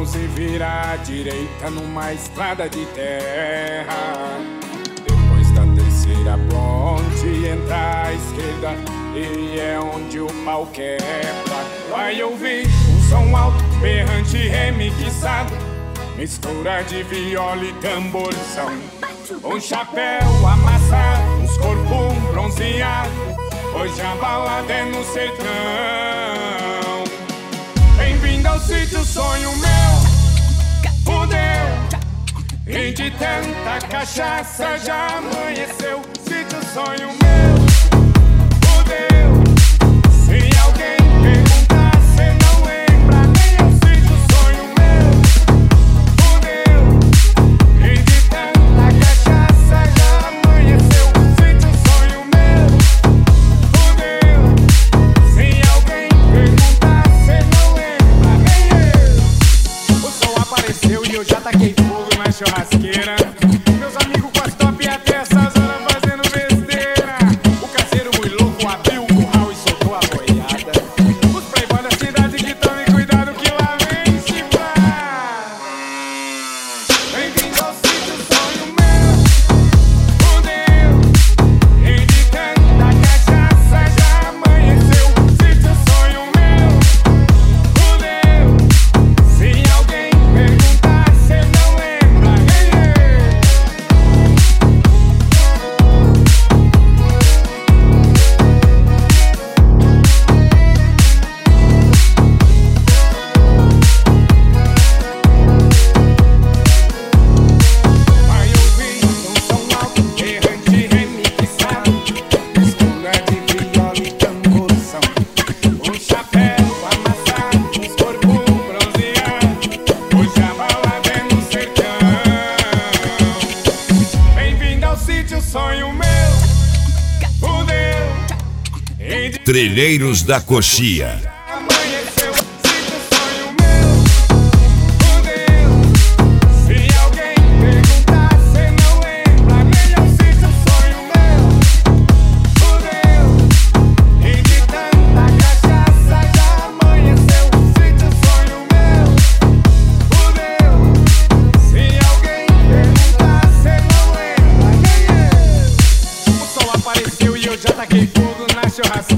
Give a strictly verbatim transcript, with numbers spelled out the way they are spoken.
se vira à direita numa estrada de terra. Depois da terceira ponte entra à esquerda e é onde o pau quebra. Vai ouvir um som alto, berrante remixado, mistura de viola e tamborzão. Um chapéu amassado, uns corpos bronzeados, hoje a balada é no sertão. Bem-vindo ao sítio, sonho meu, fudeu. E de tanta cachaça já amanheceu. Sítio, sonho meu, fudeu. Se alguém perguntar, cê não lembra nem é o sítio, sonho meu, fudeu. E de tanta cachaça já amanheceu. Sítio, sonho meu, fudeu. Se alguém perguntar, cê não lembra nem eu. O sol apareceu e eu já taquei fogo na churrasqueira. Meus amigos com as top e até essas horas fazendo besteira. O caseiro muito louco abriu o curral e soltou a boiada. Os playboys da cidade que tomem cuidado que lá vem chifrar. Bem-vindo ao sítio, sonho meu, fudeu. E de tanta cachaça já amanheceu. Sítio, sonho meu, fudeu. Se alguém perguntar, cê não lembra nem eu. Vai ouvir um som alto, errante, remixado, mistura de viola e tamborzão. Um chapéu amassado, uns corpos bronzeados, hoje a balada é no sertão. Bem-vindo ao sítio, sonho meu, fudeu. E de Trilheiros da Coxia. amanheceu. Sítio, sonho meu, fudeu. Se alguém perguntar, cê não lembra nem é o sítio, sonho meu, fudeu. E de tanta cachaça já amanheceu. Sítio, sonho meu, fudeu. Se alguém perguntar, cê não lembra nem eu. O sol apareceu e eu já taquei fogo na churrasqueira.